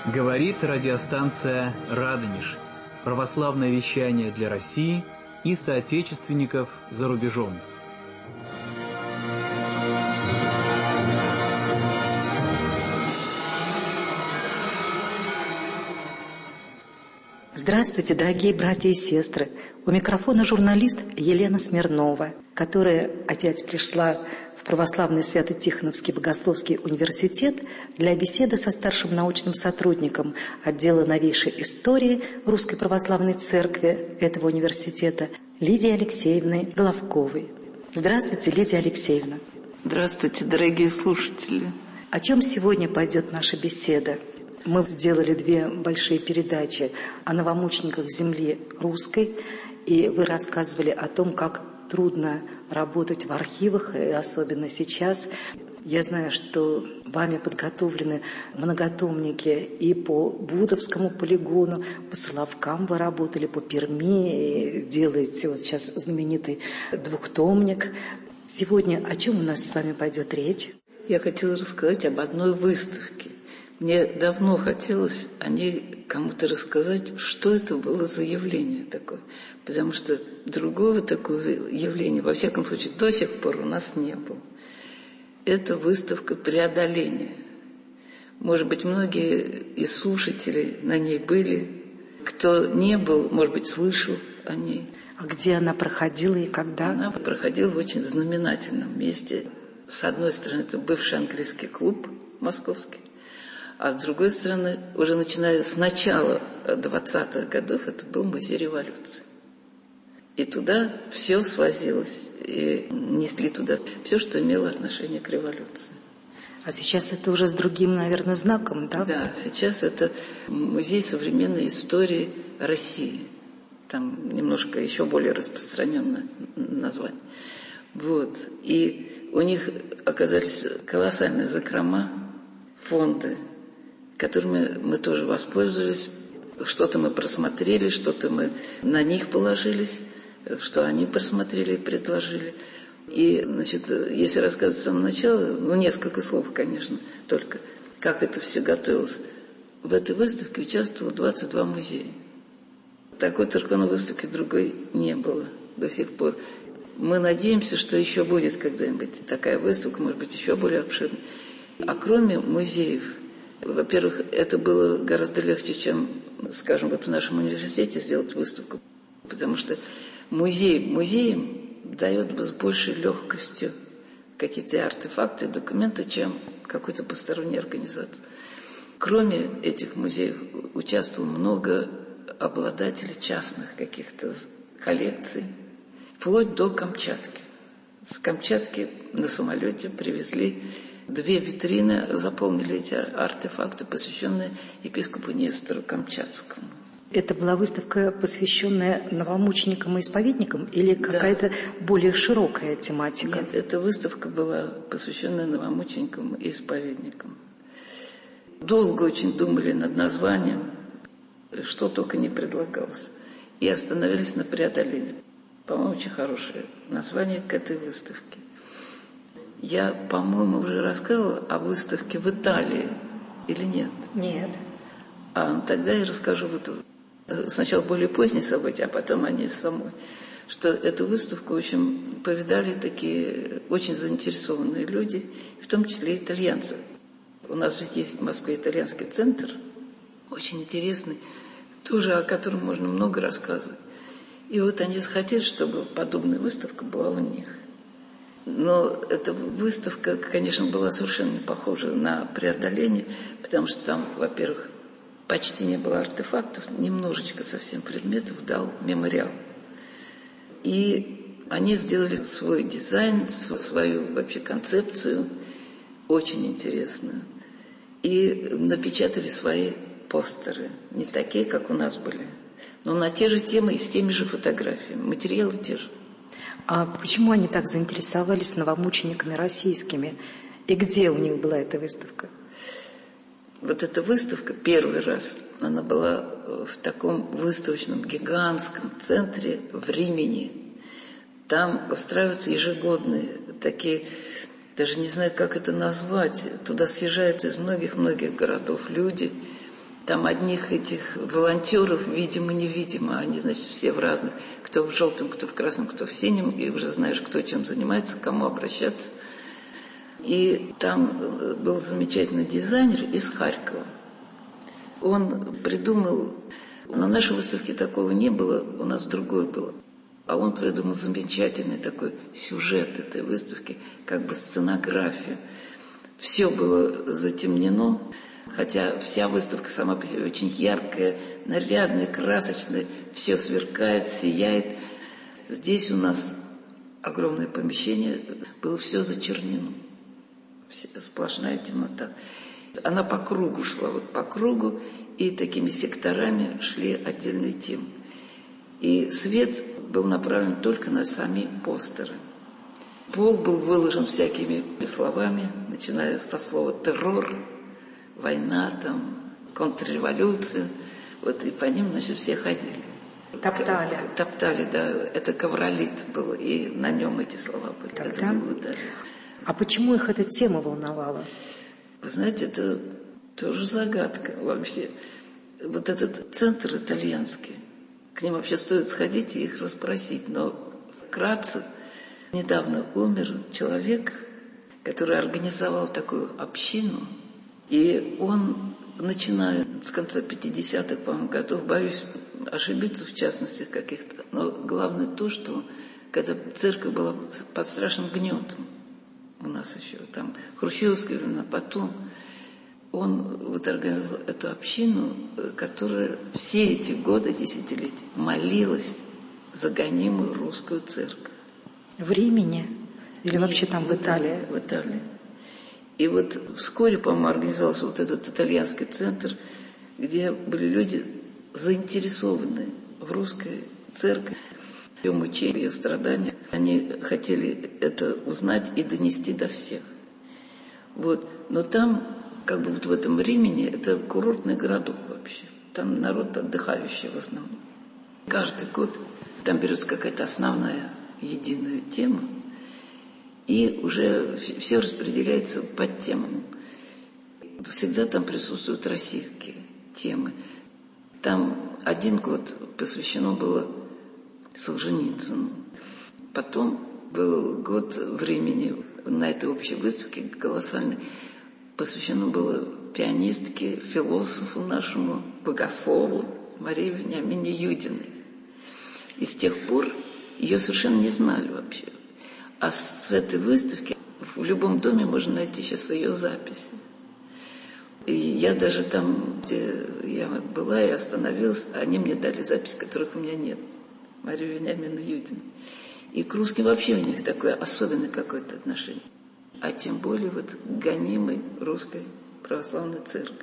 Говорит радиостанция «Радонеж». Православное вещание для России и соотечественников за рубежом. Здравствуйте, дорогие братья и сестры! У микрофона журналист Елена Смирнова, которая опять пришла в Православный Свято-Тихоновский Богословский университет для беседы со старшим научным сотрудником отдела новейшей истории Русской Православной Церкви этого университета Лидией Алексеевной Головковой. Здравствуйте, Лидия Алексеевна! Здравствуйте, дорогие слушатели! О чем сегодня пойдет наша беседа? Мы сделали 2 большие передачи о новомучениках земли русской, и вы рассказывали о том, как трудно работать в архивах, и особенно сейчас. Я знаю, что вами подготовлены многотомники и по Будовскому полигону, по Соловкам вы работали, по Перми, и делаете вот сейчас знаменитый 2-томник. Сегодня о чем у нас с вами пойдет речь? Я хотела рассказать об одной выставке. Мне давно хотелось о ней кому-то рассказать, что это было за явление такое. Потому что другого такого явления, во всяком случае, до сих пор у нас не было. Это выставка преодоления. Может быть, многие из слушателей на ней были. Кто не был, может быть, слышал о ней. А где она проходила и когда? Она проходила в очень знаменательном месте. С одной стороны, это бывший английский клуб московский. А с другой стороны, уже начиная с начала 20-х годов, это был музей революции. И туда все свозилось, и несли туда все, что имело отношение к революции. А сейчас это уже с другим, наверное, знаком, да? Да, сейчас это музей современной истории России. Там немножко еще более распространенное название. Вот. И у них оказались колоссальные закрома, фонды, которыми мы тоже воспользовались. Что-то мы просмотрели, что-то мы на них положились, что они просмотрели и предложили. И, значит, если рассказывать с самого начала, несколько слов, конечно, только, как это все готовилось. В этой выставке участвовало 22 музея. Такой церковной выставки другой не было до сих пор. Мы надеемся, что еще будет когда-нибудь такая выставка, может быть, еще более обширная. А кроме музеев, во-первых, это было гораздо легче, чем, скажем, вот в нашем университете сделать выставку, потому что музей музеем дает с большей легкостью какие-то артефакты, документы, чем какой-то посторонней организации. Кроме этих музеев участвовало много обладателей частных каких-то коллекций, вплоть до Камчатки. С Камчатки на самолете привезли 2 витрины, заполнили эти артефакты, посвященные епископу Нестору Камчатскому. Это была выставка, посвященная новомученикам и исповедникам, или какая-то более широкая тематика? Нет, эта выставка была посвященная новомученикам и исповедникам. Долго очень думали над названием, что только не предлагалось, и остановились на преодолении. По-моему, очень хорошее название к этой выставке. Я, по-моему, уже рассказывала о выставке в Италии или нет? Нет. Тогда я расскажу вот сначала более поздние события, а потом о ней самой. Что эту выставку, в общем, повидали такие очень заинтересованные люди, в том числе итальянцы. У нас ведь есть в Москве итальянский центр, очень интересный, тоже о котором можно много рассказывать. И вот они захотели, чтобы подобная выставка была у них. Но эта выставка, конечно, была совершенно не похожа на преодоление, потому что там, во-первых, почти не было артефактов, немножечко совсем предметов дал мемориал. И они сделали свой дизайн, свою вообще концепцию, очень интересную. И напечатали свои постеры, не такие, как у нас были, но на те же темы и с теми же фотографиями, материалы те же. А почему они так заинтересовались новомучениками российскими? И где у них была эта выставка? Вот эта выставка первый раз, она была в таком выставочном гигантском центре в Римени. Там устраиваются ежегодные такие, даже не знаю, как это назвать, туда съезжаются из многих-многих городов люди, Там одних этих волонтеров, видимо-невидимо, они, значит, все в разных, кто в желтом, кто в красном, кто в синем, и уже знаешь, кто чем занимается, к кому обращаться. И там был замечательный дизайнер из Харькова. Он придумал, на нашей выставке такого не было, у нас другое было. А он придумал замечательный такой сюжет этой выставки, как бы сценографию. Все было затемнено, хотя вся выставка сама по себе очень яркая, нарядная, красочная, все сверкает, сияет. Здесь у нас огромное помещение, было все зачернено, сплошная темнота. Она по кругу шла, вот по кругу, и такими секторами шли отдельные темы. И свет был направлен только на сами постеры. Пол был выложен всякими словами, начиная со слова «террор», «война», там, «контрреволюция». Вот и по ним, значит, все ходили. Топтали. Топтали, да. Это ковролит был, и на нем эти слова были. Это было, да. А почему их эта тема волновала? Вы знаете, это тоже загадка вообще. Вот этот центр итальянский, к ним вообще стоит сходить и их расспросить. Но вкратце, недавно умер человек, который организовал такую общину. И он, начиная с конца 50-х, по-моему, годов, боюсь ошибиться в частности каких-то, но главное то, что когда церковь была под страшным гнетом, у нас еще там хрущевские времена, потом он вот организовал эту общину, которая все эти годы, десятилетия, молилась за гонимую русскую церковь. В Римени? Или вообще там в Италии? В Италии. И вот вскоре, по-моему, организовался вот этот итальянский центр, где были люди заинтересованы в русской церкви, ее мучения, ее страдания. Они хотели это узнать и донести до всех. Вот. Но там, как бы вот в этом Римени, это курортный городок вообще. Там народ отдыхающий в основном. Каждый год там берется какая-то основная единая тема, и уже все распределяется под темам. Всегда там присутствуют российские темы. Там один год посвящено было Солженицыну. Потом был год времени на этой общей выставке колоссальной, посвящено было пианистке, философу нашему, богослову Марии Вениамине Юдиной. И с тех пор ее совершенно не знали вообще. А с этой выставки в любом доме можно найти сейчас ее записи. И я даже там, где я была и остановилась, они мне дали записи, которых у меня нет. Марию Вениамину Юдину. И к русским вообще у них такое особенное какое-то отношение. А тем более вот к гонимой русской православной церкви.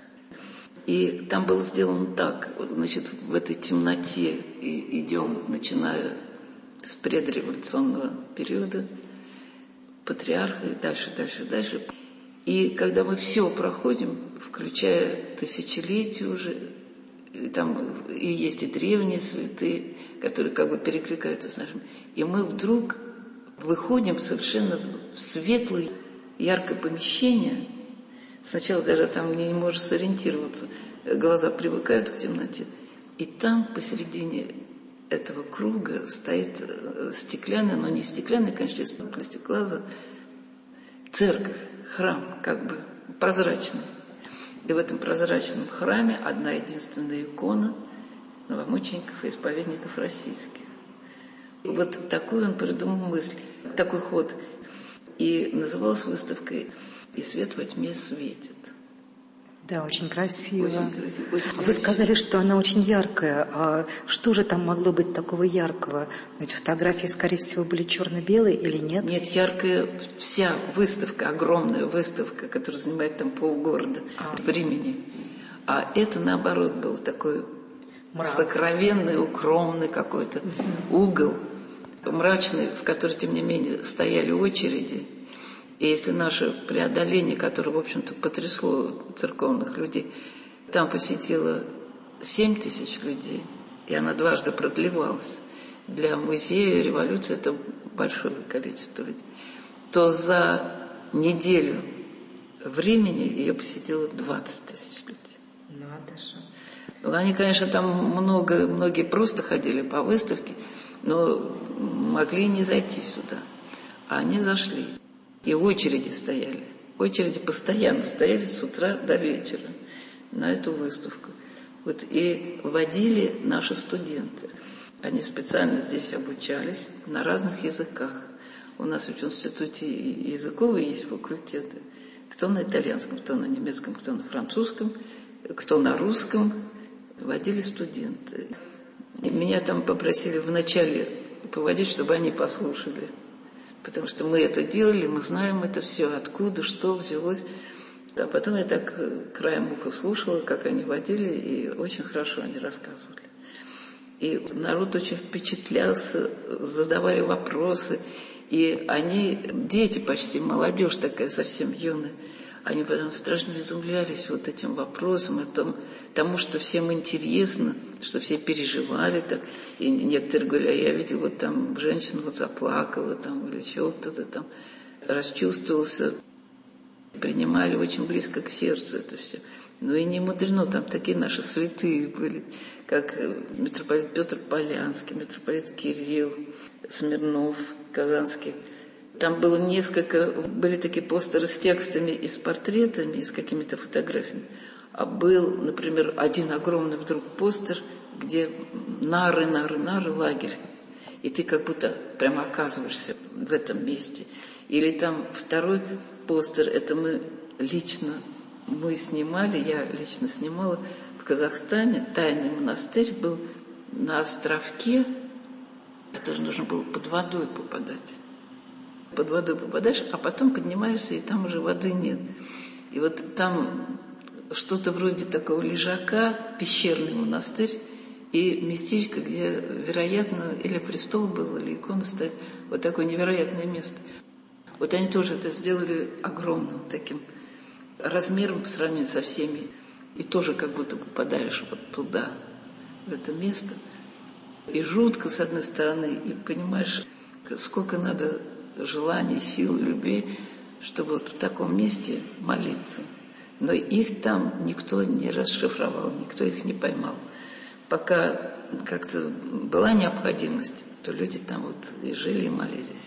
И там было сделано так, значит, в этой темноте идем, начиная с предреволюционного периода, патриарха и дальше. И когда мы все проходим, включая тысячелетия уже, и там и есть и древние святые, которые как бы перекликаются с нашими, и мы вдруг выходим совершенно в светлое, яркое помещение. Сначала даже там не можешь сориентироваться, глаза привыкают к темноте. И там посередине этого круга стоит стеклянная, но не стеклянная, конечно, из пластиклаза, церковь, храм, как бы прозрачный. И в этом прозрачном храме одна единственная икона новомучеников и исповедников российских. И вот такую он придумал мысль, такой ход. И называлась выставкой «И свет во тьме светит». Да, очень красиво. Очень красиво. Очень Вы сказали, что она очень яркая. А что же там могло быть такого яркого? Ведь фотографии, скорее всего, были черно-белые или нет? Нет, яркая вся выставка, огромная выставка, которая занимает там полгорода времени. А это, наоборот, был такой сокровенный, укромный какой-то угол, мрачный, в который, тем не менее, стояли очереди. И если наше преодоление, которое, в общем-то, потрясло церковных людей, там посетило 7 тысяч людей, и она дважды продлевалась. Для музея революции это большое количество людей. То за неделю времени ее посетило 20 тысяч людей. Ну, они, конечно, там многие просто ходили по выставке, но могли не зайти сюда. А они зашли. И в очереди стояли. В очереди постоянно стояли с утра до вечера на эту выставку. Вот, и водили наши студенты. Они специально здесь обучались на разных языках. У нас в институте языковые есть факультеты. Кто на итальянском, кто на немецком, кто на французском, кто на русском. Водили студенты. И меня там попросили вначале поводить, чтобы они послушали. Потому что мы это делали, мы знаем это все, откуда, что взялось. А потом я так краем уха слушала, как они водили, и очень хорошо они рассказывали. И народ очень впечатлялся, задавали вопросы. И они, дети почти, молодежь такая совсем юная, они потом страшно изумлялись вот этим вопросом, тому, что всем интересно, что все переживали так. И некоторые говорили, а я видел, вот там женщина вот заплакала, там, или еще кто-то там расчувствовался. Принимали очень близко к сердцу это все. Ну и не мудрено, там такие наши святые были, как митрополит Петр Полянский, митрополит Кирилл, Смирнов, Казанский. Там было были такие постеры с текстами и с портретами, и с какими-то фотографиями. А был, например, один огромный вдруг постер, где нары, лагерь. И ты как будто прямо оказываешься в этом месте. Или там второй постер, это мы снимали, я лично снимала в Казахстане. Тайный монастырь был на островке. Это же нужно было под водой попадать. Под водой попадаешь, а потом поднимаешься, и там уже воды нет. И вот там что-то вроде такого лежака, пещерный монастырь, и местечко, где, вероятно, или престол был, или икона стоит. Вот такое невероятное место. Вот они тоже это сделали огромным таким размером по сравнению со всеми. И тоже как будто попадаешь вот туда, в это место. И жутко, с одной стороны, и понимаешь, сколько надо желаний, сил, любви, чтобы вот в таком месте молиться. Но их там никто не расшифровал, никто их не поймал. Пока как-то была необходимость, то люди там вот и жили, и молились.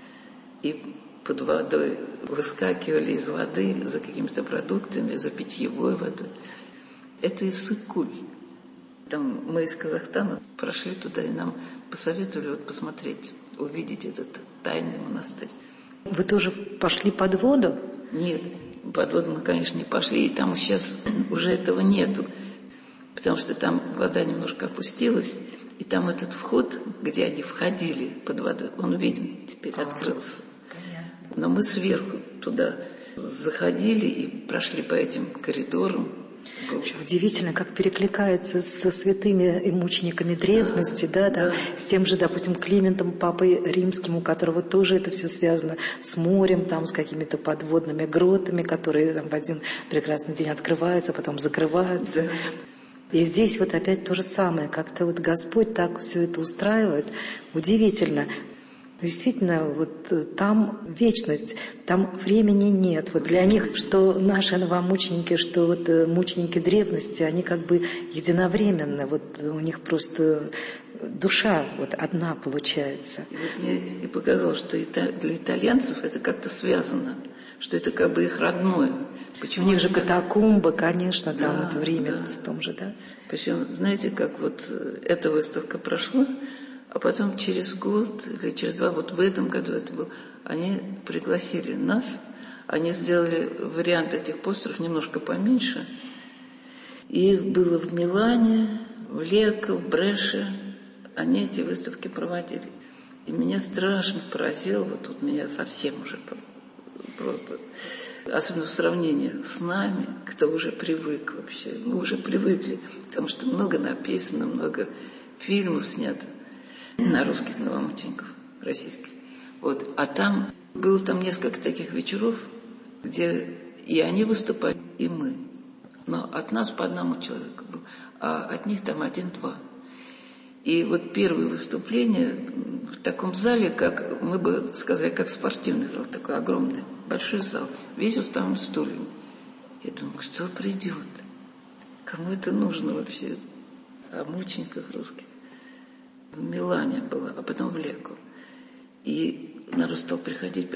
И под водой выскакивали из воды за какими-то продуктами, за питьевой водой. Это Иссык-Куль. Там мы из Казахстана прошли туда, и нам посоветовали вот посмотреть, увидеть этот тайный монастырь. Вы тоже пошли под воду? Нет, под воду мы, конечно, не пошли, и там сейчас уже этого нету, потому что там вода немножко опустилась, и там этот вход, где они входили под водой, он виден, теперь открылся. Но мы сверху туда заходили и прошли по этим коридорам. Удивительно, как перекликается со святыми и мучениками древности, да. С тем же, допустим, Климентом, папой римским, у которого тоже это все связано с морем, там, с какими-то подводными гротами, которые там в один прекрасный день открываются, потом закрываются. Да. И здесь вот опять то же самое, как-то вот Господь так все это устраивает. Удивительно. Действительно, вот там вечность, там времени нет. Вот для них, что наши новомученики, что вот мученики древности, они как бы единовременны. Вот у них просто душа вот одна получается. И вот мне и показалось, что для итальянцев это как-то связано, что это как бы их родное. Почему? У них же катакомбы, конечно, там вот в Риме в том же, да? Причем, знаете, как вот эта выставка прошла, а потом через год или через 2, вот в этом году это было, они пригласили нас, они сделали вариант этих постеров немножко поменьше. И их было в Милане, в Лекко, в Бреше. Они эти выставки проводили. И меня страшно поразило, вот тут меня совсем уже просто, особенно в сравнении с нами, кто уже привык вообще. Мы уже привыкли, потому что много написано, много фильмов снято на русских новомучеников, российских. Вот. А там было несколько таких вечеров, где и они выступали, и мы. Но от нас по одному человеку был, а от них там 1-2. И вот первое выступление в таком зале, как мы бы сказали, как спортивный зал, такой огромный, большой зал, весь уставлен стульями. Я думаю, кто придет? Кому это нужно вообще? О мучениках русских. В Милане была, а потом в Лекко. И народ стал приходить.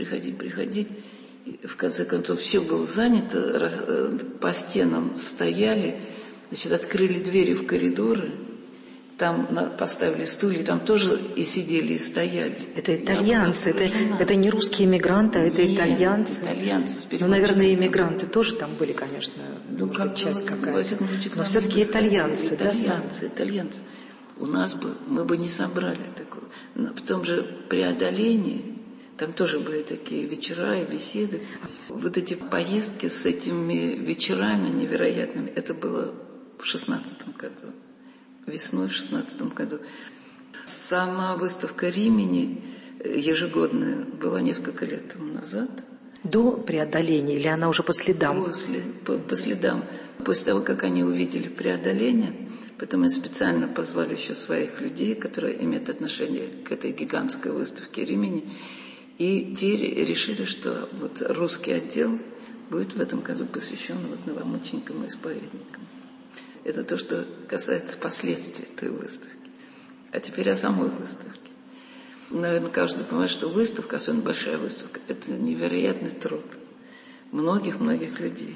И в конце концов все было занято, по стенам стояли, значит, открыли двери в коридоры, там поставили стулья, там тоже и сидели, и стояли. Это итальянцы, это не русские иммигранты, а это итальянцы. Итальянцы. Ну, наверное, иммигранты тоже там были, конечно, часть какая-то. Но все-таки итальянцы, да, сами? Итальянцы. У нас бы, мы бы не собрали такого. В том же Преодолении, там тоже были такие вечера и беседы. Вот эти поездки с этими вечерами невероятными, это было в 16-м году. Весной в 16-м году. Сама выставка Римини ежегодная была несколько лет тому назад. До Преодоления или она уже по следам? По следам. После того, как они увидели Преодоление, потом они специально позвали еще своих людей, которые имеют отношение к этой гигантской выставке Римини. И те решили, что вот русский отдел будет в этом году посвящен вот новомученикам и исповедникам. Это то, что касается последствий той выставки. А теперь о самой выставке. Наверное, каждый понимает, что выставка, особенно большая выставка, это невероятный труд многих-многих людей.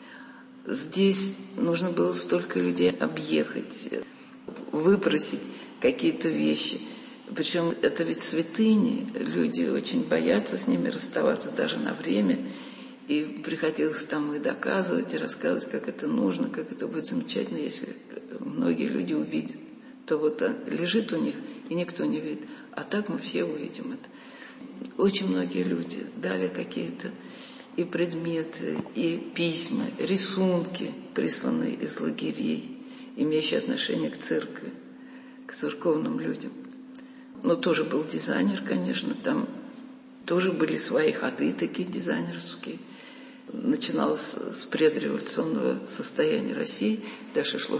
Здесь нужно было столько людей объехать, выбросить какие-то вещи. Причем это ведь святыни, люди очень боятся с ними расставаться даже на время. И приходилось там и доказывать, и рассказывать, как это нужно, как это будет замечательно, если многие люди увидят. То вот лежит у них, и никто не видит. А так мы все увидим это. Очень многие люди дали какие-то и предметы, и письма, рисунки, присланные из лагерей, имеющие отношение к церкви, к церковным людям. Но тоже был дизайнер, конечно, там тоже были свои ходы такие дизайнерские. Начиналось с предреволюционного состояния России, дальше шло.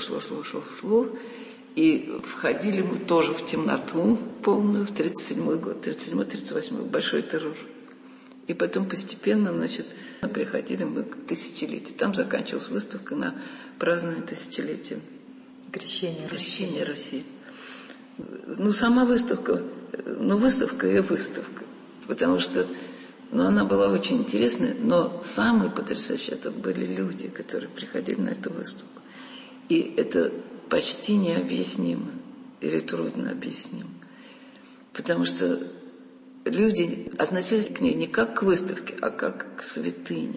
И входили мы тоже в темноту полную, в 1937 год, 1937-1938, большой террор. И потом постепенно, значит, приходили мы к тысячелетию. Там заканчивалась выставка на празднование тысячелетия крещения России. Ну, сама выставка, выставка и выставка. Потому что она была очень интересная, но самые потрясающие это были люди, которые приходили на эту выставку. И это почти необъяснимо или трудно объяснимо. Потому что люди относились к ней не как к выставке, а как к святыне.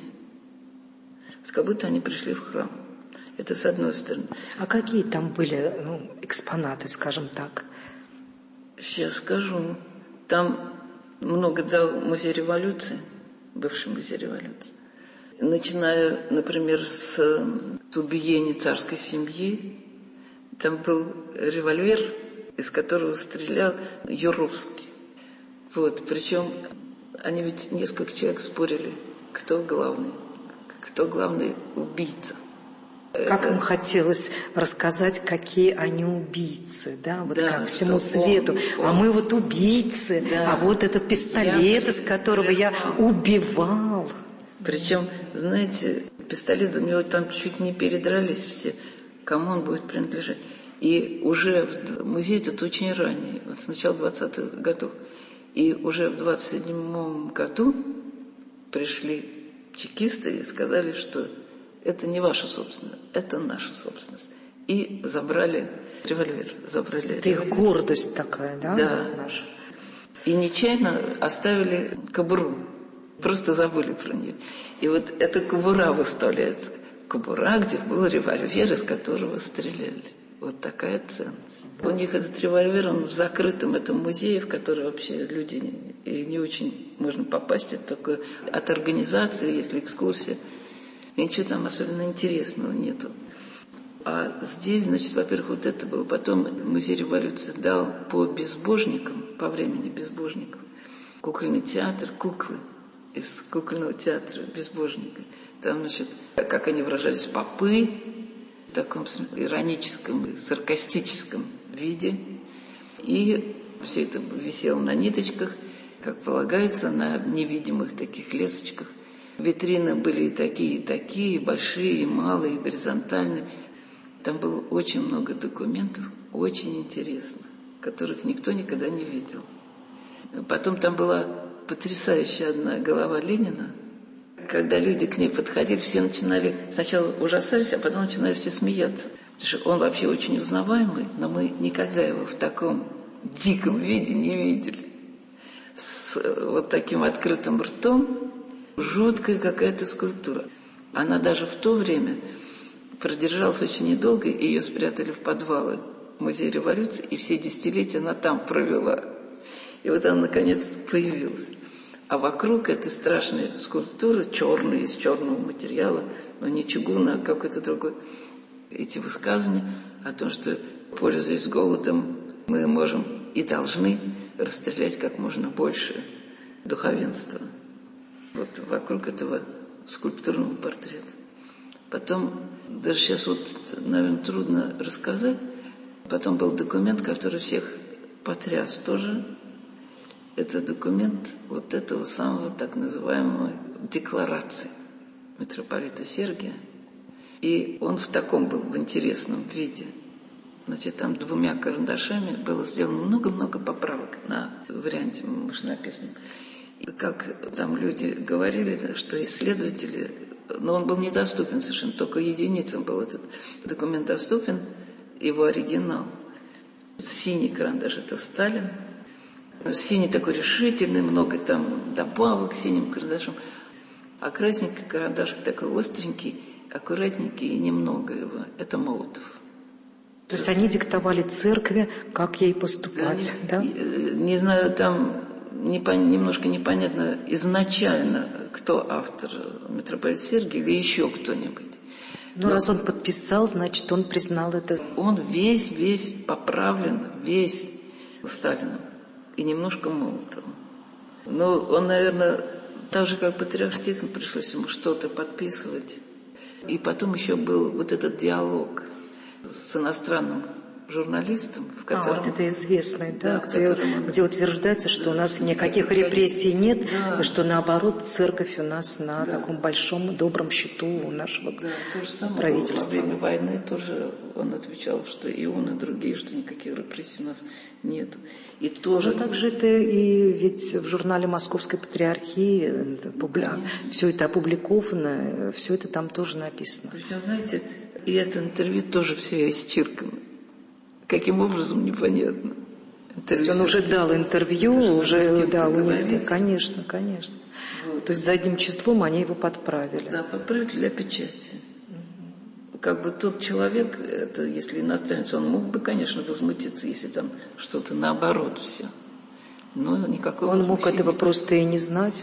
Как будто они пришли в храм. Это с одной стороны. А какие там были экспонаты, скажем так? Сейчас скажу. Там много дал музей революции, бывший музей революции. Начиная, например, с убиения царской семьи. Там был револьвер, из которого стрелял Юровский. Причем они ведь несколько человек спорили, кто главный убийца. Как им хотелось рассказать, какие они убийцы, да, как всему свету. А мы убийцы, а вот этот пистолет, из которого я убивал. Причем, знаете, пистолет за него там чуть не передрались все, кому он будет принадлежать. И уже в музей тут очень ранее, с начала 20-х годов. И уже в 27-м году пришли чекисты и сказали, что это не ваша собственность, это наша собственность. И забрали револьвер. Это их гордость такая, да? Да. Наша. И нечаянно оставили кобуру. Просто забыли про нее. И эта кобура выставляется. Кобура, где был револьвер, из которого стреляли. Вот такая ценность. У них этот револьвер, он в закрытом этом музее, в который вообще люди не очень можно попасть. Это только от организации, если экскурсия. И ничего там особенно интересного нету. А здесь, значит, во-первых, это было. Потом музей революции дал по безбожникам, по времени безбожников, кукольный театр, куклы из кукольного театра безбожника. Там, значит, как они выражались, попы в таком ироническом и саркастическом виде. И все это висело на ниточках, как полагается, на невидимых таких лесочках. Витрины были и такие, большие, и малые, и горизонтальные. Там было очень много документов, очень интересных, которых никто никогда не видел. Потом там была потрясающая одна голова Ленина. Когда люди к ней подходили, все начинали, сначала ужасались, а потом начинали все смеяться. Потому что он вообще очень узнаваемый, но мы никогда его в таком диком виде не видели. С вот таким открытым ртом, жуткая какая-то скульптура. Она даже в то время продержалась очень недолго, и ее спрятали в подвалы Музея революции, и все десятилетия она там провела. И вот она, наконец, появилась. А вокруг этой страшной скульптуры, черной, из черного материала, но не чугуна, а какой-то другой, эти высказывания о том, что, пользуясь голодом, мы можем и должны расстрелять как можно больше духовенства. Вот вокруг этого скульптурного портрета. Потом, даже сейчас вот, наверное, трудно рассказать, потом был документ, который всех потряс тоже. Это документ вот этого самого так называемого декларации митрополита Сергия. И он в таком был, в интересном виде. Значит, там 2 карандашами было сделано много-много поправок на варианте машинописном. И как там люди говорили, что исследователи, но он был недоступен совершенно, только единицам был этот документ доступен, его оригинал. Синий карандаш – это Сталин. Синий такой решительный, много там добавок синим карандашом. А красненький карандашик такой остренький, аккуратненький и немного его. Это Молотов. То есть они диктовали церкви, как ей поступать, да? Не знаю, там немножко непонятно изначально, кто автор, митрополит Сергий или еще кто-нибудь. Но раз он подписал, значит, он признал это. Он весь поправлен, весь Сталином и немножко Молотовым. Но он, наверное, так же, как патриарх Тихон, пришлось ему что-то подписывать. И потом еще был вот этот диалог с иностранным журналистом, в котором... вот это известный, да, где утверждается, что у нас никаких репрессий нет, и что наоборот церковь у нас на таком большом добром счету у нашего то же самое правительства. Во время войны тоже он отвечал, что и он, и другие, что никаких репрессий у нас нет. И тоже... Но также это и ведь в журнале Московской Патриархии все это опубликовано, все это там тоже написано. Причем, знаете, и это интервью тоже все исчеркано. Каким образом, непонятно. Он уже дал интервью, уже дал, конечно. Вот. То есть задним числом они его подправили. Да, подправили для печати. Как бы тот человек, это если иностранец, он мог бы, конечно, возмутиться, если там что-то наоборот все. Но никакого он мог этого просто и не знать.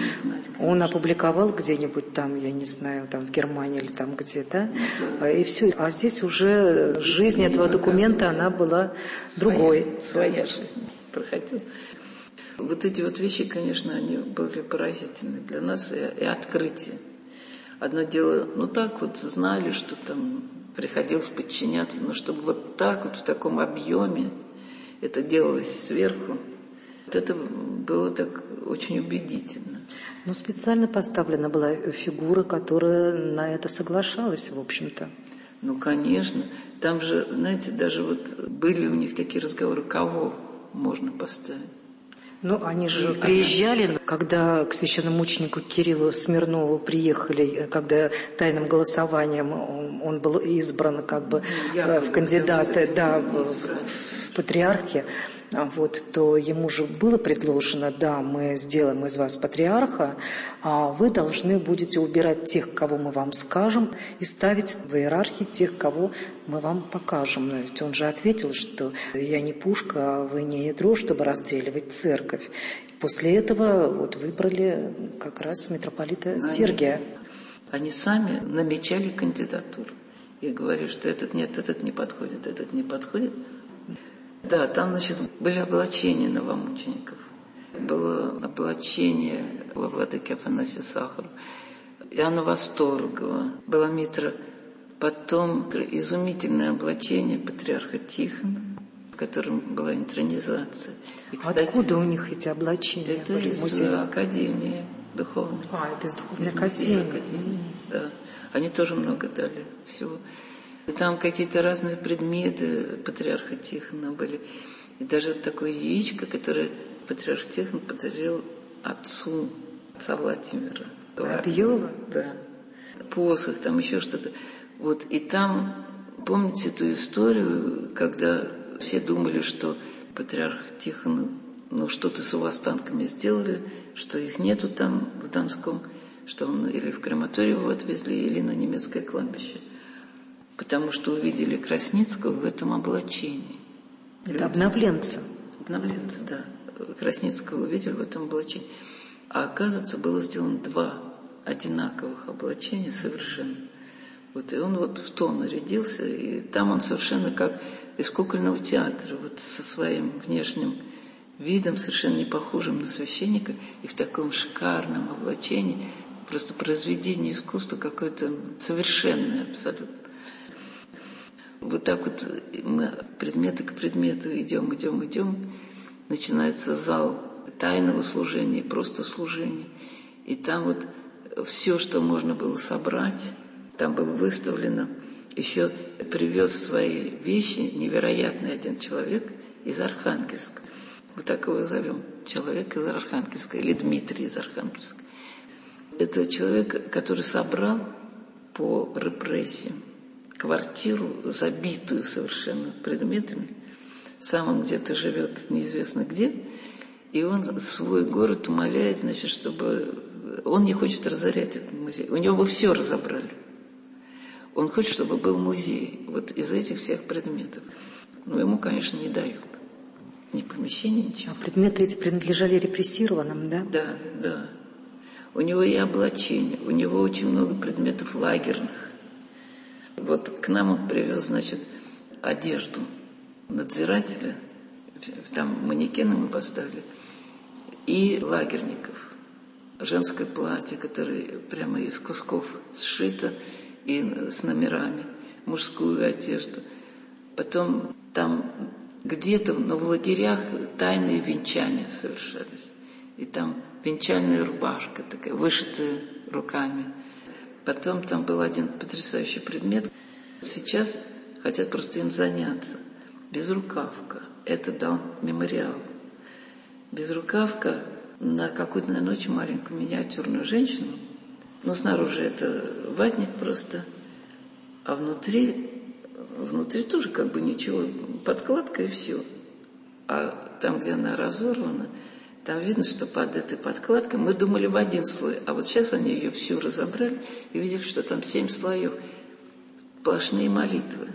Он опубликовал где-нибудь там, я не знаю, там в Германии или там где-то, и все. А здесь уже жизнь этого документа, она была другой. Своя жизнь проходила. Вот эти вот вещи, конечно, они были поразительны для нас и открытие. Одно дело, так вот знали, что там приходилось подчиняться, но чтобы вот так вот в таком объеме это делалось сверху, вот это было так очень убедительно. Но специально поставлена была фигура, которая на это соглашалась, в общем-то. Конечно. Там же, знаете, даже вот были у них такие разговоры, кого можно поставить. Они же приезжали, когда к священномученику Кириллу Смирнову приехали, когда тайным голосованием он был избран в кандидаты, в патриархе, то ему же было предложено, мы сделаем из вас патриарха, а вы должны будете убирать тех, кого мы вам скажем, и ставить в иерархии тех, кого мы вам покажем. Но ведь он же ответил, что я не пушка, а вы не ядро, чтобы расстреливать церковь. После этого выбрали как раз митрополита Сергия. Они сами намечали кандидатуру и говорили, что этот не подходит, этот не подходит. Да, там, были облачения новомучеников. Было облачение во владыке Афанасия Сахарова, Иоанна Восторгова, была митра. Потом изумительное облачение патриарха Тихона, в котором была интронизация. И, кстати, откуда у них эти облачения? Это из Академии духовной. Это из Духовной Академии. Да. Они тоже много дали всего. И там какие-то разные предметы патриарха Тихона были. И даже такое яичко, которое патриарх Тихон подарил отцу Владимира. Воробьева? Да. Посох, там еще что-то. Вот, и там, помните эту историю, когда все думали, что патриарх Тихон, что-то с его останками сделали, что их нету там в Донском, что он или в крематорий его отвезли, или на немецкое кладбище. Потому что увидели Красницкого в этом облачении. Это обновленца. Обновленца, да. Красницкого увидели в этом облачении. А оказывается, было сделано 2 одинаковых облачения совершенно. Вот, и он вот в то нарядился, и там он совершенно как из кукольного театра, вот со своим внешним видом, совершенно не похожим на священника, и в таком шикарном облачении, просто произведение искусства какое-то совершенное абсолютно. Вот так вот мы предметы к предмету идем. Начинается зал тайного служения, просто служения. И там вот все, что можно было собрать, там было выставлено. Еще привез свои вещи невероятный один человек из Архангельска. Мы так его зовем. Человек из Архангельска или Дмитрий из Архангельска. Это человек, который собрал по репрессиям квартиру, забитую совершенно предметами. Сам он где-то живет неизвестно где. И он свой город умоляет, значит, чтобы... Он не хочет разорять этот музей. У него бы все разобрали. Он хочет, чтобы был музей вот из этих всех предметов. Но ему, конечно, не дают. Ни помещения, ничего. А предметы эти принадлежали репрессированным, да? Да, да. У него и облачение, у него очень много предметов лагерных. Вот к нам он привез, значит, одежду надзирателя, там манекены мы поставили, и лагерников. Женское платье, которое прямо из кусков сшито и с номерами, мужскую одежду. Потом там где-то, но в лагерях тайные венчания совершались. И там венчальная рубашка такая, вышитая руками. Потом там был один потрясающий предмет. Сейчас хотят просто им заняться. Безрукавка. Это дал мемориал. Безрукавка на какую-то, наверное, очень маленькую миниатюрную женщину. Но снаружи это ватник просто. А внутри тоже как бы ничего. Подкладка и все. А там, где она разорвана, там видно, что под этой подкладкой мы думали в 1 слой, а вот сейчас они ее всю разобрали и видели, что там 7 слоев. Сплошные молитвы.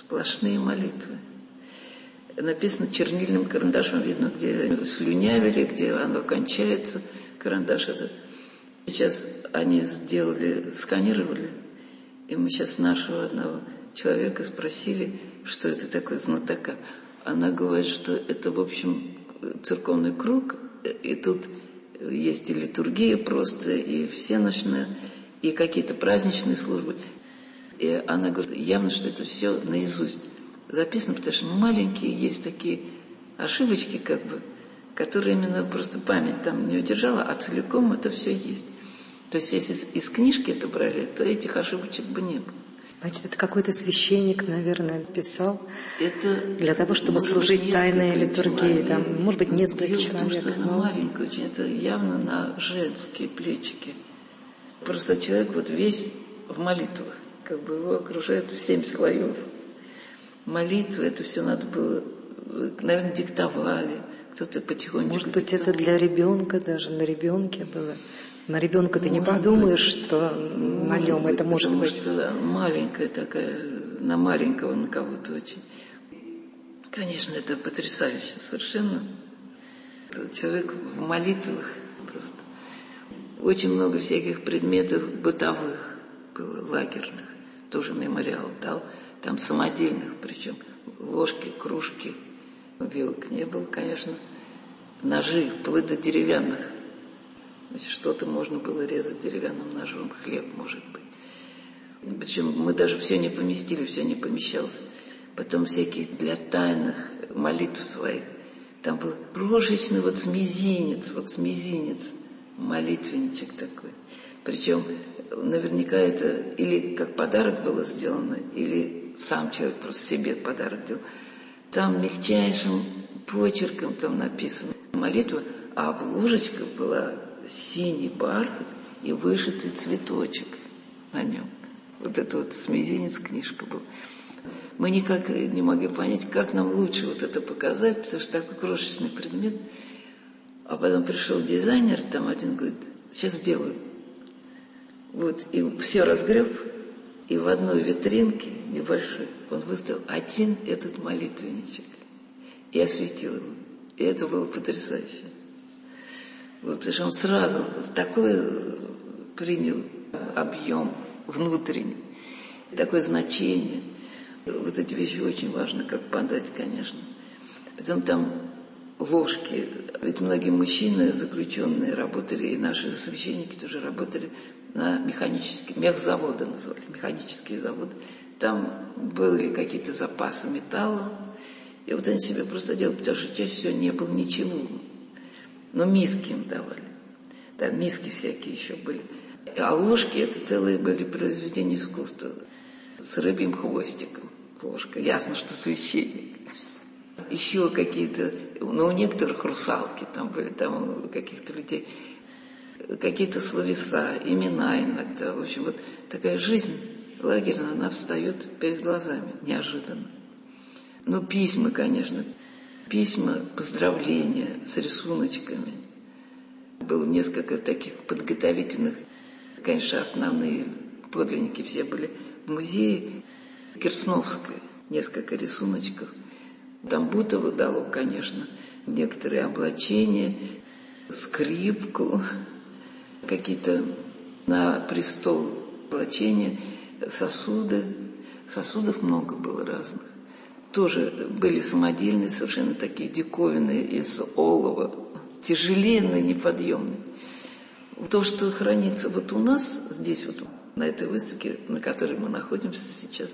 Написано чернильным карандашом, видно, где слюнявили, где оно кончается, карандаш этот. Сейчас они сканировали, и мы сейчас нашего одного человека спросили, что это такое, знатока. Она говорит, что это, в общем, церковный круг, и тут есть и литургия просто, и всеночная, и какие-то праздничные службы. И она говорит, явно, что это все наизусть записано, потому что маленькие есть такие ошибочки, как бы, которые именно просто память там не удержала, а целиком это все есть. То есть, если из книжки это брали, то этих ошибочек бы не было. Значит, это какой-то священник, наверное, писал это, для того, чтобы служить тайной литургии. Там, может быть, несколько человек. Дело в том, что она маленькая очень, это явно на женские плечики. Просто человек вот весь в молитвах, как бы его окружает 7 слоев. Молитвы, это все надо было, наверное, диктовали, кто-то потихонечку. Может быть, это для ребенка даже, на ребенке было. На ребенка ты не подумаешь, что на нем это может быть. Потому что маленькая такая, на маленького, на кого-то очень. Конечно, это потрясающе совершенно. Это человек в молитвах просто. Очень много всяких предметов бытовых было, лагерных. Тоже мемориал дал. Там самодельных, причем ложки, кружки, вилок не было, конечно. Ножи, вплоть до деревянных. Значит, что-то можно было резать деревянным ножом, хлеб, может быть. Причем мы даже все не поместили, все не помещалось. Потом всякие для тайных молитв своих. Там был крошечный вот с мизинец, молитвенничек такой. Причем наверняка это или как подарок было сделано, или сам человек просто себе подарок делал. Там мягчайшим почерком там написана молитва, а обложечка была синий бархат и вышитый цветочек на нем. Вот это вот с мизинец книжка была. Мы никак не могли понять, как нам лучше вот это показать, потому что такой крошечный предмет. А потом пришел дизайнер, там один говорит, сейчас сделаю. Вот, и все разгреб, и в одной витринке небольшой он выставил один этот молитвенничек и осветил его. И это было потрясающе. Вот, потому что он сразу такой принял объем внутренний, такое значение. Вот эти вещи очень важно, как подать, конечно. Потом там ложки. Ведь многие мужчины, заключенные, работали, и наши священники тоже работали на мехзаводы назывались, механические заводы. Там были какие-то запасы металла. И вот они себе просто делали, потому что чаще всего не было ничего. Но миски им давали. Да, миски всякие еще были. А ложки — это целые были произведения искусства. С рыбьим хвостиком ложка. Ясно, что священник. Еще какие-то, у некоторых русалки там были, там у каких-то людей. Какие-то словеса, имена иногда. В общем, вот такая жизнь лагерная, она встает перед глазами неожиданно. Ну, письма, конечно. Письма, поздравления с рисуночками. Было несколько таких подготовительных. Конечно, основные подлинники все были в музее. Керсновская, несколько рисуночков. Там Бутово дало, конечно, некоторые облачения, скрипку, какие-то на престол облачения, сосуды. Сосудов много было разных. Тоже были самодельные, совершенно такие диковинные, из олова, тяжеленные, неподъемные. То, что хранится вот у нас, здесь вот, на этой выставке, на которой мы находимся сейчас,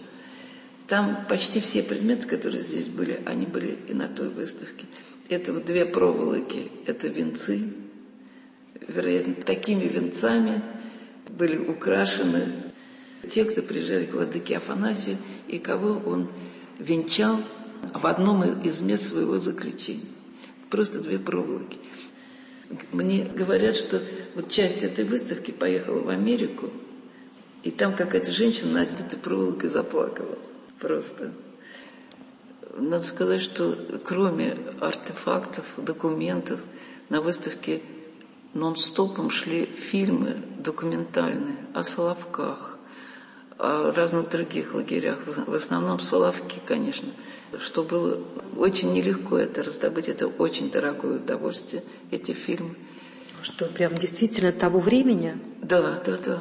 там почти все предметы, которые здесь были, они были и на той выставке. Это вот 2 проволоки, это венцы. Вероятно, такими венцами были украшены те, кто приезжали к владыке Афанасию, и кого он венчал в одном из мест своего заключения. Просто 2 проволоки. Мне говорят, что вот часть этой выставки поехала в Америку, и там какая-то женщина над этой проволокой заплакала. Просто. Надо сказать, что кроме артефактов, документов, на выставке нон-стопом шли фильмы документальные о Соловках, о разных других лагерях, в основном Соловки, конечно, что было очень нелегко это раздобыть, это очень дорогое удовольствие, эти фильмы. Что, прям действительно того времени? Да.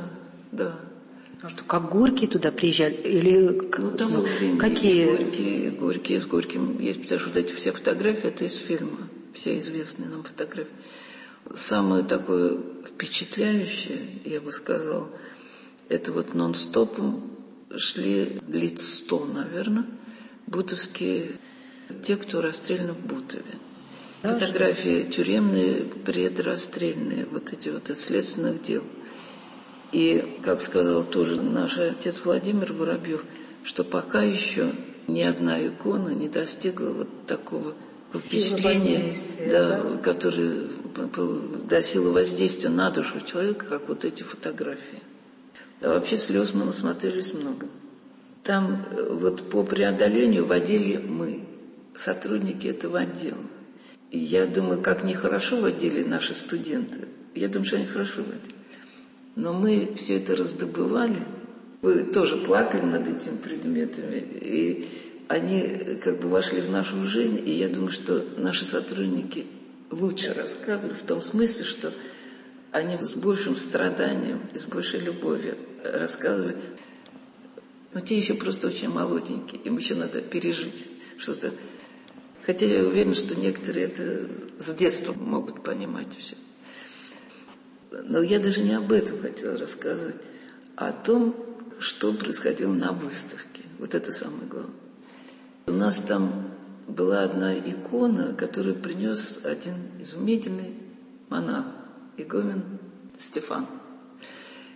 Что, как Горький туда приезжали? Или того времени. какие? Горький с Горьким есть, потому что вот эти все фотографии, это из фильма, все известные нам фотографии. Самое такое впечатляющее, я бы сказала, это вот нон-стопом шли лиц 100, наверное, бутовские, те, кто расстрелян в Бутове. Фотографии тюремные, предрастрельные, вот эти вот из следственных дел. И, как сказал тоже наш отец Владимир Воробьев, что пока еще ни одна икона не достигла вот такого впечатления, которое до силы воздействия на душу человека, как вот эти фотографии. А вообще слез мы насмотрелись много. Там вот по преодолению водили мы, сотрудники этого отдела. И я думаю, как нехорошо водили наши студенты. Я думаю, что они хорошо водили. Но мы все это раздобывали. Вы тоже плакали над этими предметами. И они как бы вошли в нашу жизнь. И я думаю, что наши сотрудники лучше рассказывали в том смысле, что они с большим страданием и с большей любовью рассказывали. Но те еще просто очень молоденькие. Им еще надо пережить что-то. Хотя я уверена, что некоторые это с детства могут понимать все. Но я даже не об этом хотела рассказывать, а о том, что происходило на выставке. Вот это самое главное. У нас там была одна икона, которую принес один изумительный монах, игумен Стефан.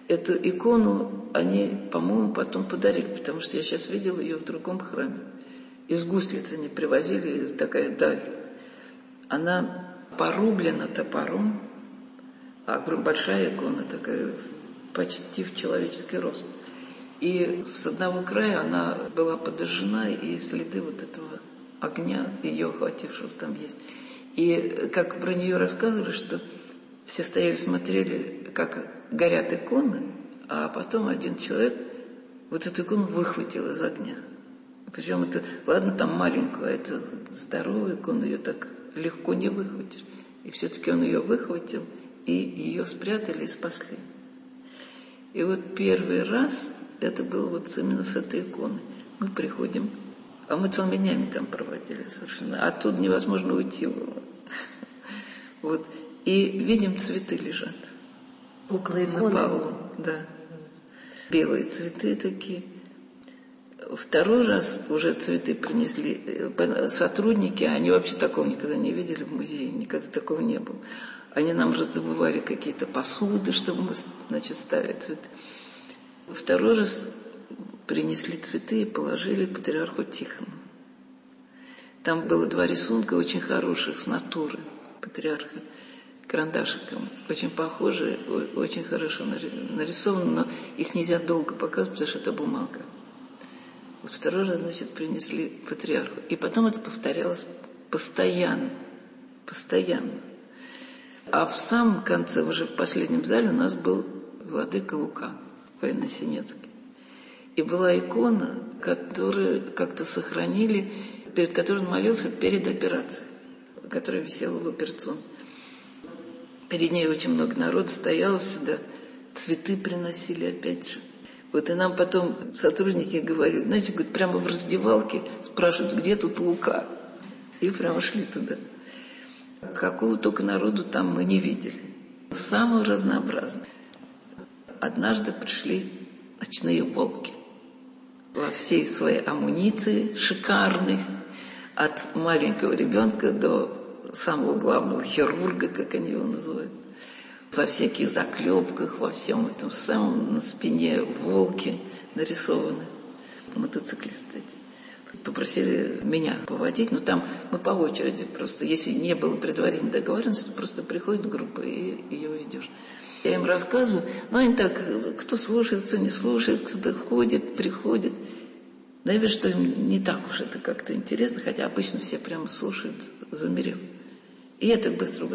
Эту икону они, по-моему, потом подарили, потому что я сейчас видела ее в другом храме. Из Гуслицы они привозили, такая даль. Она порублена топором, а большая икона такая, почти в человеческий рост. И с одного края она была подожжена, и следы вот этого огня, ее охватившего, там есть. И как про нее рассказывали, что все стояли, смотрели, как горят иконы, а потом один человек вот эту икону выхватил из огня. Причем это, ладно, там маленькую, а это здоровая икона, ее так легко не выхватишь. И все-таки он ее выхватил, и ее спрятали и спасли. И вот первый раз это было вот именно с этой иконы. Мы приходим, а мы целыми днями там проводили совершенно. Оттуда невозможно уйти было. Вот. И видим, цветы лежат. Около иконы? На полу, да. Белые цветы такие. Второй раз уже цветы принесли сотрудники, они вообще такого никогда не видели в музее, никогда такого не было. Они нам раздобывали какие-то посуды, чтобы мы, значит, ставили цветы. Второй раз принесли цветы и положили патриарху Тихону. Там было 2 рисунка очень хороших с натуры патриарха, карандашиком. Очень похожие, очень хорошо нарисованы, но их нельзя долго показывать, потому что это бумага. Вот второй раз, значит, принесли патриарху. И потом это повторялось постоянно. А в самом конце, уже в последнем зале, у нас был владыка Лука Военно-Синецкий. И была икона, которую как-то сохранили, перед которой он молился перед операцией, которая висела в операционной. Перед ней очень много народу стояло всегда, цветы приносили опять же. Вот и нам потом сотрудники говорят, знаете, говорят, прямо в раздевалке спрашивают, где тут Лука? И прямо шли туда. Какого только народу там мы не видели. Самого разнообразного. Однажды пришли ночные волки. Во всей своей амуниции шикарной. От маленького ребенка до самого главного хирурга, как они его называют. Во всяких заклепках, во всем этом самом, на спине волки нарисованы. Мотоциклисты эти. Попросили меня поводить, но там мы по очереди просто, если не было предварительной договоренности, просто приходит группа и ее ведешь. Я им рассказываю, но они так, кто слушает, кто не слушает, кто-то ходит, приходит. Наверное, что им не так уж это как-то интересно, хотя обычно все прямо слушают, замерев. И я так быстро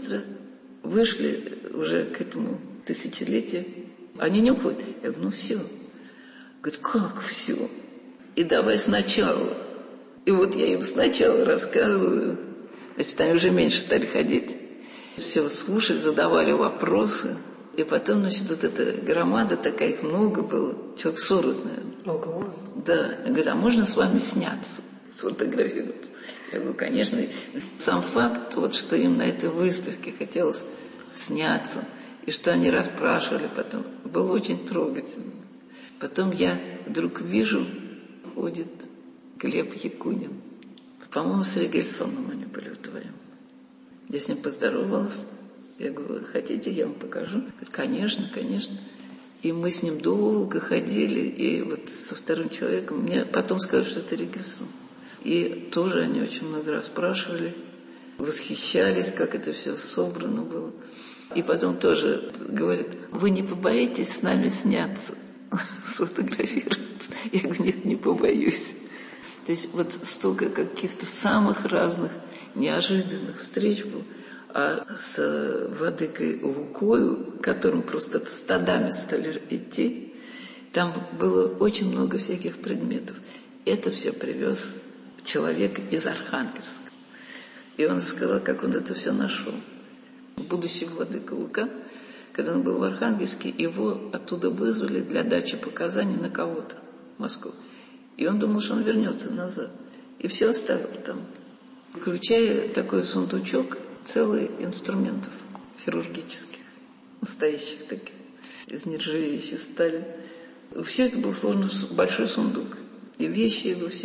вышли уже к этому тысячелетию. Они не уходят. Я говорю, ну все. Говорит, как все? И давай сначала. И вот я им сначала рассказываю. Значит, они уже меньше стали ходить. Все слушали, задавали вопросы. И потом, значит, вот эта громада, такая их много было. Человек 40, наверное. Ого. Да. Я говорю, а можно с вами сняться? Сфотографироваться? Я говорю, конечно. Сам факт, вот, что им на этой выставке хотелось сняться, и что они расспрашивали потом, было очень трогательно. Потом я вдруг вижу, ходит Глеб Якунин. По-моему, с Ригельсоном они были вдвоем. Я с ним поздоровалась. Я говорю, хотите, я вам покажу? Говорит, конечно, конечно. И мы с ним долго ходили, и вот со вторым человеком, мне потом сказали, что это Ригельсон. И тоже они очень много раз спрашивали, восхищались, как это все собрано было. И потом тоже говорят, вы не побоитесь с нами сняться, сфотографироваться? Я говорю, нет, не побоюсь. То есть вот столько каких-то самых разных неожиданных встреч было. А с владыкой Лукою, которым просто стадами стали идти, там было очень много всяких предметов. Это все привез человек из Архангельска. И он сказал, как он это все нашел. Будущий владыка Лука, когда он был в Архангельске, его оттуда вызвали для дачи показаний на кого-то в Москву. И он думал, что он вернется назад. И все оставил там, включая такой сундучок, целый инструментов хирургических, настоящих таких, из нержавеющей стали. Все это был сложно, большой сундук. И вещи его все.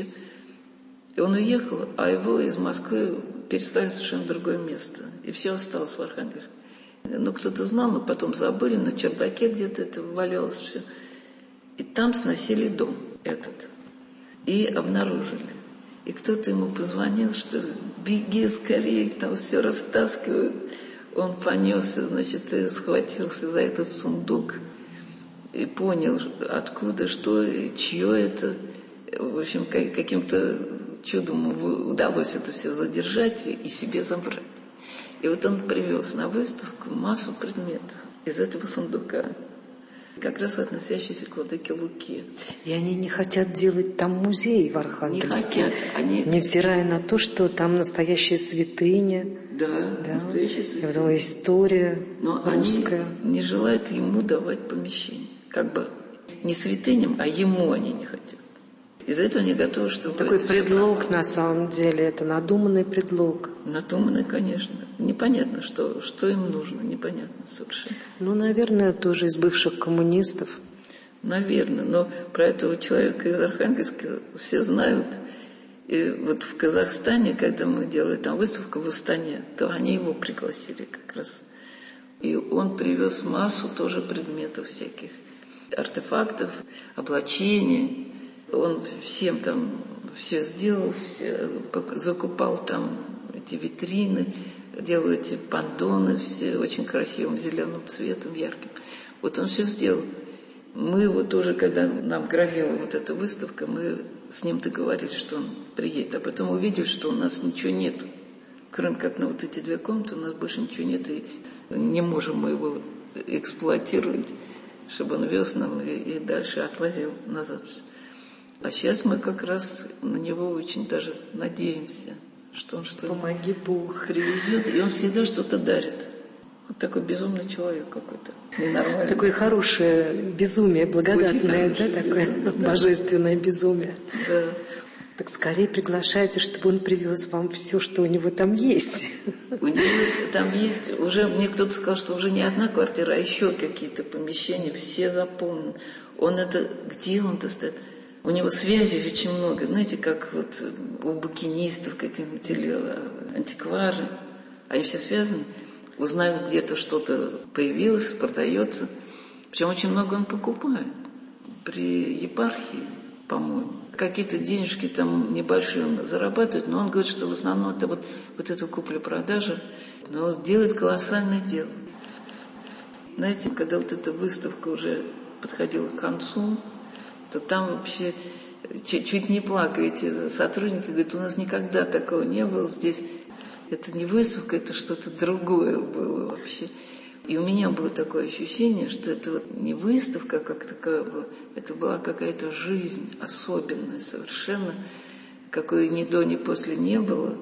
И он уехал, а его из Москвы переставили в совершенно другое место. И все осталось в Архангельске. Ну, кто-то знал, но потом забыли, на чердаке где-то это валялось все. И там сносили дом этот. И обнаружили. И кто-то ему позвонил, что беги скорее, там все растаскивают. Он понесся, значит, и схватился за этот сундук. И понял, откуда, что, и чье это. В общем, каким-то чудом удалось это все задержать и себе забрать. И вот он привез на выставку массу предметов из этого сундука, как раз относящиеся к владыке Луке. И они не хотят делать там музей в Архангельске, не хотят, невзирая на то, что там настоящая святыня. Да. Настоящая святыня. И потом история русская. Они не желают ему давать помещение. Как бы не святыням, а ему они не хотят. Из-за этого они готовы, чтобы... Такой предлог, на самом деле, это надуманный предлог. Надуманный, конечно. Непонятно, что им нужно, непонятно совершенно. Ну, наверное, тоже из бывших коммунистов. Наверное, но про этого человека из Архангельска все знают. И вот в Казахстане, когда мы делали там выставку в Астане, то они его пригласили как раз. И он привез массу тоже предметов всяких, артефактов, облачений. Он всем там все сделал, закупал там эти витрины, делал эти пандоны все очень красивым зеленым цветом, ярким. Вот он все сделал. Мы вот тоже, когда нам грозила вот эта выставка, мы с ним договорились, что он приедет. А потом увидели, что у нас ничего нет. Кроме как на вот эти 2 комнаты у нас больше ничего нет. И не можем мы его эксплуатировать, чтобы он вез нам и дальше отвозил назад. А сейчас мы как раз на него очень даже надеемся, что он что-то Помоги Бог привезет, и он всегда что-то дарит. Вот такой безумный человек какой-то, ненормальный. Такое хорошее безумие, благодатное, очень да, такое безумие, да. божественное безумие. Да. Так скорее приглашайте, чтобы он привез вам все, что у него там есть. У него там есть уже, мне кто-то сказал, что уже не одна квартира, а еще какие-то помещения, все заполнены. Он это, где он достает? У него связей очень много, знаете, как вот у букинистов, каких-нибудь или антиквары. Они все связаны. Узнают, где-то что-то появилось, продается. Причем очень много он покупает. При епархии, по-моему. Какие-то денежки там небольшие он зарабатывает, но он говорит, что в основном это вот эту купля-продажа. Но он делает колоссальное дело. Знаете, когда вот эта выставка уже подходила к концу, то там вообще чуть не плакали эти сотрудники. Говорят, у нас никогда такого не было здесь. Это не выставка, это что-то другое было вообще. И у меня было такое ощущение, что это вот не выставка как такая была, это была какая-то жизнь особенная совершенно, какой ни до, ни после не было.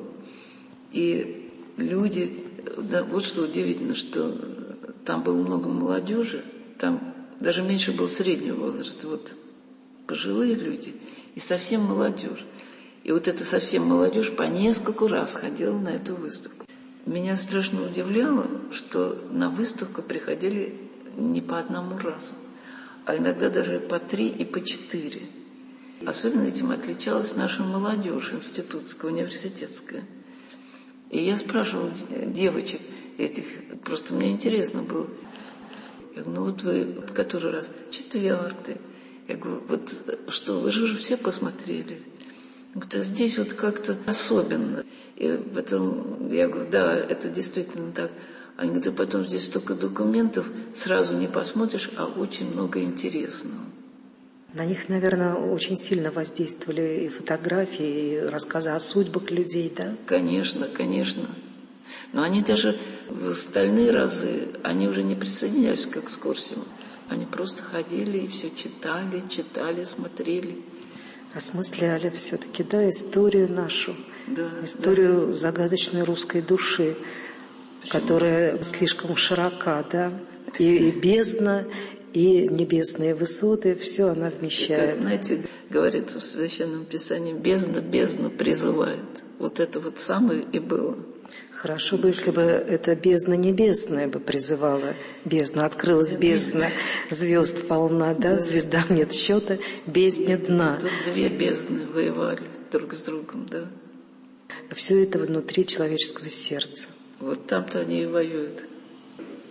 И люди, да, вот что удивительно, что там было много молодежи, там даже меньше было среднего возраста, вот пожилые люди и совсем молодежь. И вот эта совсем молодежь по нескольку раз ходила на эту выставку. Меня страшно удивляло, что на выставку приходили не по одному разу, а иногда даже по 3 и по 4. Особенно этим отличалась наша молодежь институтская, университетская. И я спрашивала девочек этих, просто мне интересно было. Я говорю, ну вот вы который раз? 4. Я говорю, вот что, вы же все посмотрели. Вот а здесь вот как-то особенно. И потом я говорю, да, это действительно так. Они говорят, а потом здесь столько документов, сразу не посмотришь, а очень много интересного. На них, наверное, очень сильно воздействовали и фотографии, и рассказы о судьбах людей, да? Конечно, конечно. Но они даже в остальные разы, они уже не присоединялись к экскурсиям. Они просто ходили и все читали, смотрели. Осмысляли все-таки, да, историю нашу, да, историю да. загадочной русской души, которая слишком широка, да, и бездна, и небесные высоты, все она вмещает. И как, знаете, говорится в Священном Писании, бездна бездну призывает. Вот это вот самое и было. Хорошо бы, если бы эта бездна небесная бы призывала бездну. Открылась бездна, звезд полна, да, звездам нет счета, бездне дна. Тут 2 бездны воевали друг с другом, да. Все это внутри человеческого сердца. Вот там-то они и воюют.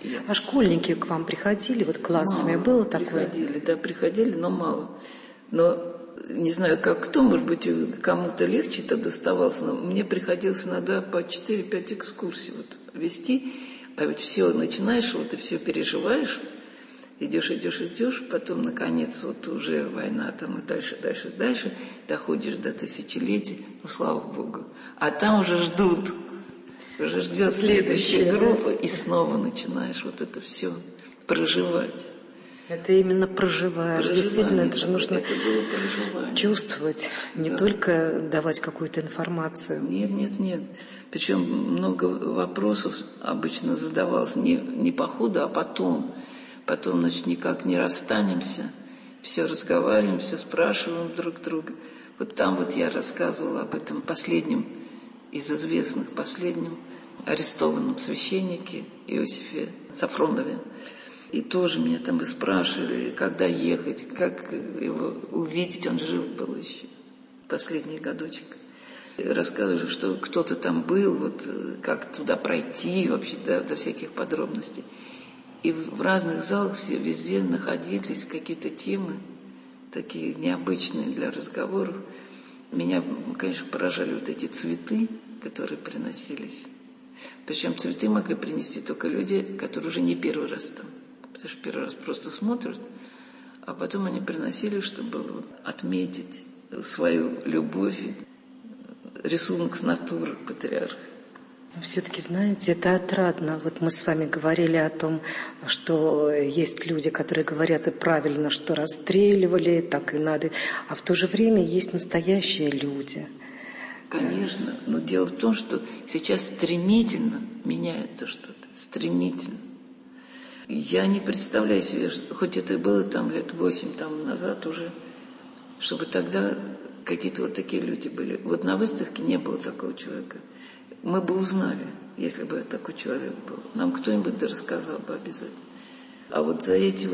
А школьники к вам приходили? Вот классами мало было такое? Приходили, но мало. Но не знаю, как кто, может быть, кому-то легче это доставалось, но мне приходилось иногда по 4-5 экскурсий вот вести, а ведь все начинаешь, вот и все переживаешь, идешь, потом, наконец, вот уже война там и дальше, доходишь до тысячелетий, ну, слава Богу, а там уже ждет следующая группа, и снова начинаешь вот это все проживать. Это именно проживаешь. Действительно, это же нужно чувствовать, не только давать какую-то информацию. Нет. Причем много вопросов обычно задавалось не по ходу, а потом. Потом, значит, никак не расстанемся, все разговариваем, все спрашиваем друг друга. Вот там вот я рассказывала об этом последнем из известных, арестованном священнике Иосифе Сафронове. И тоже меня там и спрашивали, когда ехать, как его увидеть, он жив был еще, последний годочек. Рассказывали, что кто-то там был, вот как туда пройти вообще, до всяких подробностей. И в разных залах везде находились какие-то темы, такие необычные для разговоров. Меня, конечно, поражали вот эти цветы, которые приносились. Причем цветы могли принести только люди, которые уже не первый раз там. Потому что первый раз просто смотрят, а потом они приносили, чтобы вот отметить свою любовь, рисунок с натуры патриарха. Все-таки, знаете, это отрадно. Вот мы с вами говорили о том, что есть люди, которые говорят и правильно, что расстреливали, так и надо. А в то же время есть настоящие люди. Конечно, но дело в том, что сейчас стремительно меняется что-то, стремительно. Я не представляю себе, хоть это и было там лет 8 там назад уже, чтобы тогда какие-то вот такие люди были. Вот на выставке не было такого человека. Мы бы узнали, если бы такой человек был. Нам кто-нибудь да рассказал бы обязательно. А вот за эти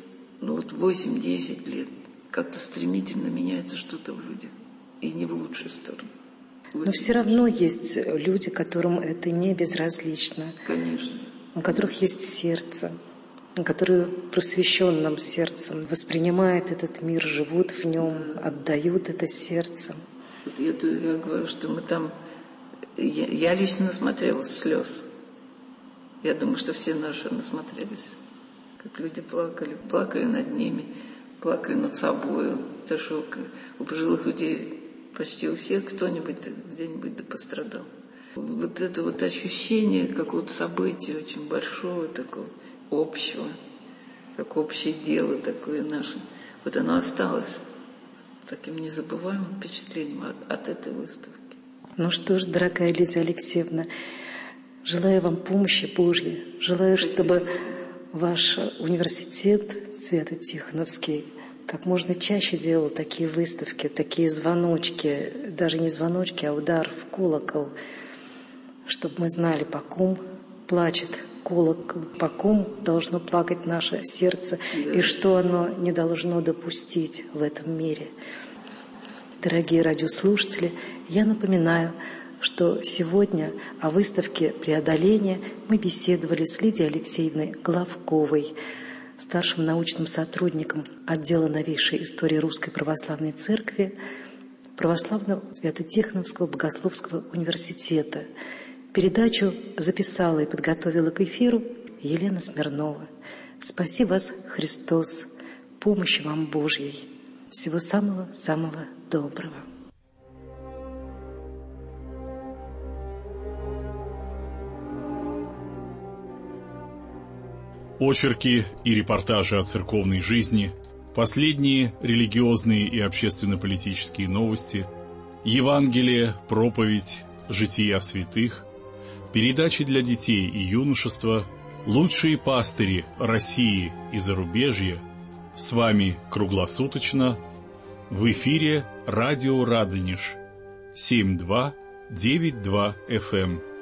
8-10 лет как-то стремительно меняется что-то в людях. И не в лучшую сторону. Но все равно есть люди, которым это не безразлично. Конечно. У которых есть сердце, которые просвещенным сердцем воспринимают этот мир, живут в нем, отдают это сердцем. Вот я говорю, что мы там... Я лично насмотрелась слез. Я думаю, что все наши насмотрелись. Как люди плакали над ними, плакали над собой. За что у пожилых людей почти у всех кто-нибудь где-нибудь да пострадал. Вот это вот ощущение какого-то события очень большого, такого общего, как общее дело такое наше. Вот оно осталось таким незабываемым впечатлением от этой выставки. Ну что ж, дорогая Лидия Алексеевна, желаю вам помощи Божьей. Желаю, чтобы ваш университет Свято-Тихоновский как можно чаще делал такие выставки, такие звоночки, даже не звоночки, а удар в колокол, чтобы мы знали, по ком плачет колокол, по ком должно плакать наше сердце, и что оно не должно допустить в этом мире. Дорогие радиослушатели, я напоминаю, что сегодня о выставке «Преодоление» мы беседовали с Лидией Алексеевной Главковой, старшим научным сотрудником отдела новейшей истории Русской Православной Церкви Православного Свято-Тихоновского Богословского университета. Передачу записала и подготовила к эфиру Елена Смирнова. Спаси вас, Христос, помощи вам Божьей. Всего самого-самого доброго. Очерки и репортажи о церковной жизни, последние религиозные и общественно-политические новости, Евангелие, проповедь, жития святых, передачи для детей и юношества, лучшие пастыри России и зарубежья. С вами круглосуточно в эфире радио Радонеж 7292 FM.